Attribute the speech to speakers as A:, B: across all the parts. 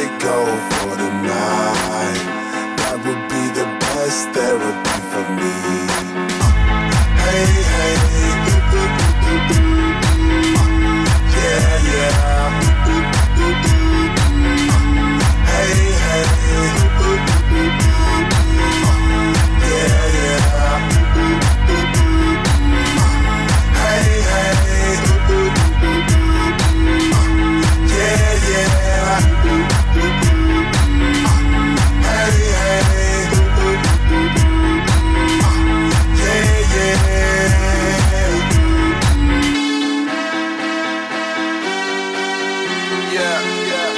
A: it go for the night. That would be the best therapy for me. Hey, hey, yeah, yeah. Hey, hey, yeah, yeah. Hey, hey, yeah, yeah. Hey, hey, yeah, yeah. Yeah,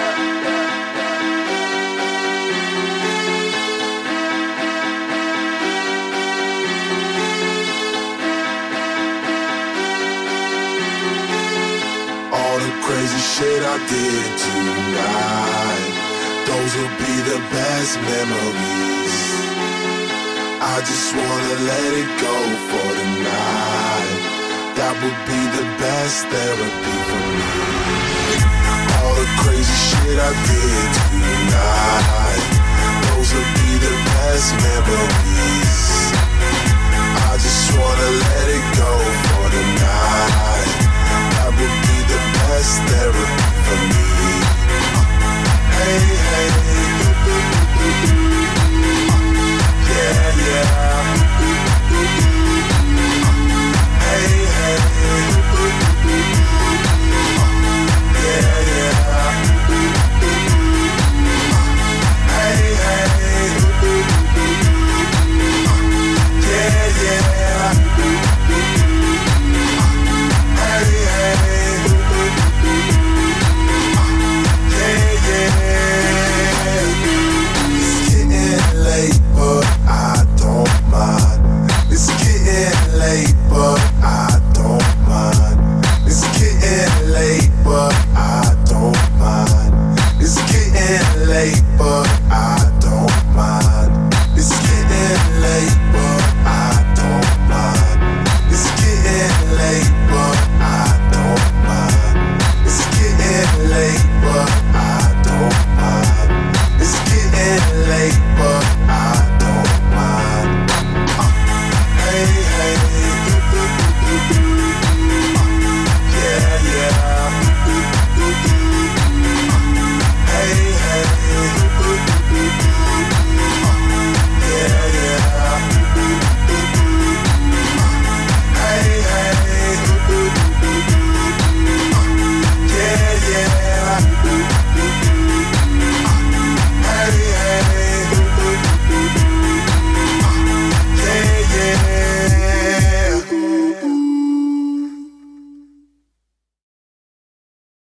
A: all the crazy shit I did tonight, those will be the best memories. I just wanna let it go for the night. That would be the best therapy for me. All the crazy shit I did tonight, those will be the best memories. I just wanna let it go for the night. That would be the best therapy for me. Hey, hey, yeah, yeah. Hey, hey, yeah, yeah. Hey, hey, yeah, yeah. Hey, hey, yeah, yeah. It's getting late, but I don't mind. It's getting late, but I don't mind. It's getting late, but I don't mind. It's getting late, but I